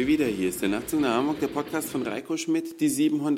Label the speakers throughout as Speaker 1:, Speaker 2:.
Speaker 1: wir wieder. Hier ist der Nachtzug nach Hamburg, der Podcast von Reiko Schmidt, die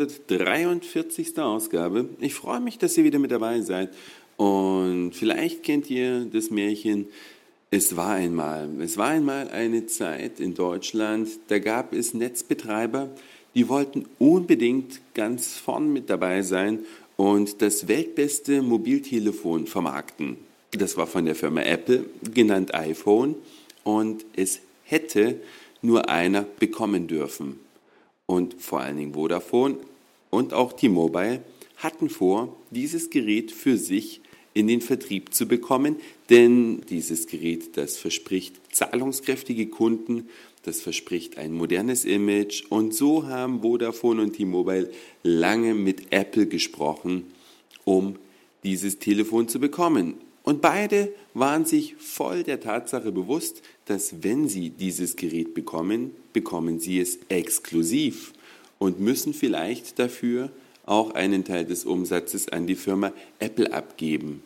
Speaker 1: 743. Ausgabe. Ich freue mich, dass ihr wieder mit dabei seid. Und vielleicht kennt ihr das Märchen Es war einmal. Es war einmal eine Zeit in Deutschland, da gab es Netzbetreiber, die wollten unbedingt ganz vorn mit dabei sein und das weltbeste Mobiltelefon vermarkten. Das war von der Firma Apple, genannt iPhone, und es hätte nur einer bekommen dürfen. Und vor allen Dingen Vodafone und auch T-Mobile hatten vor, dieses Gerät für sich in den Vertrieb zu bekommen, denn dieses Gerät, das verspricht zahlungskräftige Kunden, das verspricht ein modernes Image, und so haben Vodafone und T-Mobile lange mit Apple gesprochen, um dieses Telefon zu bekommen. Und beide waren sich voll der Tatsache bewusst, dass wenn sie dieses Gerät bekommen, bekommen sie es exklusiv und müssen vielleicht dafür auch einen Teil des Umsatzes an die Firma Apple abgeben.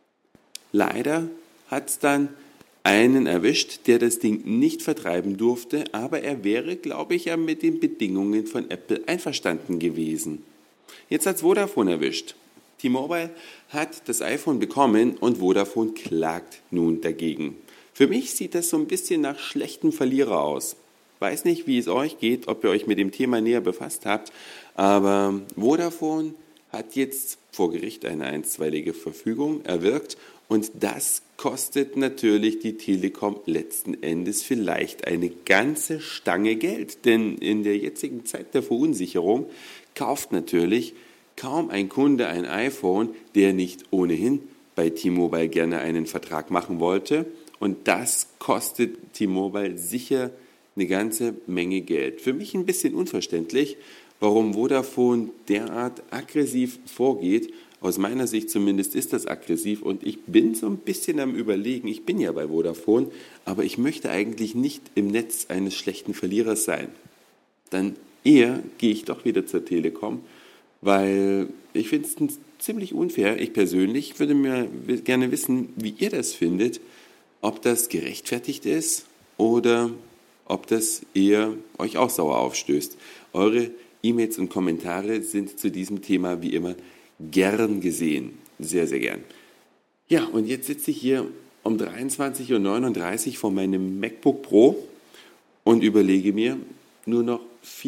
Speaker 1: Leider hat es dann einen erwischt, der das Ding nicht vertreiben durfte, aber er wäre, glaube ich, ja mit den Bedingungen von Apple einverstanden gewesen. Jetzt hat es Vodafone erwischt. T-Mobile hat das iPhone bekommen und Vodafone klagt nun dagegen. Für mich sieht das so ein bisschen nach schlechtem Verlierer aus. Weiß nicht, wie es euch geht, ob ihr euch mit dem Thema näher befasst habt, aber Vodafone hat jetzt vor Gericht eine einstweilige Verfügung erwirkt und das kostet natürlich die Telekom letzten Endes vielleicht eine ganze Stange Geld, denn in der jetzigen Zeit der Verunsicherung kauft natürlich kaum ein Kunde ein iPhone, der nicht ohnehin bei T-Mobile gerne einen Vertrag machen wollte. Und das kostet T-Mobile sicher eine ganze Menge Geld. Für mich ein bisschen unverständlich, warum Vodafone derart aggressiv vorgeht. Aus meiner Sicht zumindest ist das aggressiv und ich bin so ein bisschen am Überlegen, ich bin ja bei Vodafone, aber ich möchte eigentlich nicht im Netz eines schlechten Verlierers sein. Dann eher gehe ich doch wieder zur Telekom, weil ich finde es ziemlich unfair. Ich persönlich würde mir gerne wissen, wie ihr das findet, ob das gerechtfertigt ist oder ob das eher euch auch sauer aufstößt. Eure E-Mails und Kommentare sind zu diesem Thema wie immer gern gesehen. Sehr, sehr gern. Ja, und jetzt sitze ich hier um 23:39 Uhr vor meinem MacBook Pro und überlege mir, nur noch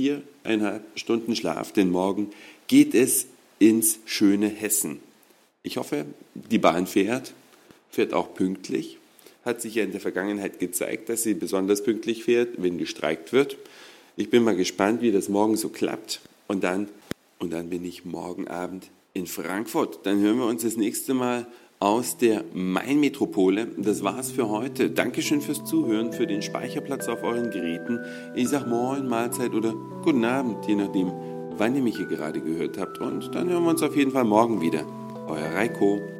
Speaker 1: 4,5 Stunden Schlaf, denn morgen geht es ins schöne Hessen. Ich hoffe, die Bahn fährt auch pünktlich. Hat sich ja in der Vergangenheit gezeigt, dass sie besonders pünktlich fährt, wenn gestreikt wird. Ich bin mal gespannt, wie das morgen so klappt. Und dann bin ich morgen Abend in Frankfurt. Dann hören wir uns das nächste Mal aus der Main-Metropole. Das war's für heute. Dankeschön fürs Zuhören, für den Speicherplatz auf euren Geräten. Ich sag Moin, Mahlzeit oder Guten Abend, je nachdem, wann ihr mich hier gerade gehört habt. Und dann hören wir uns auf jeden Fall morgen wieder. Euer Reiko.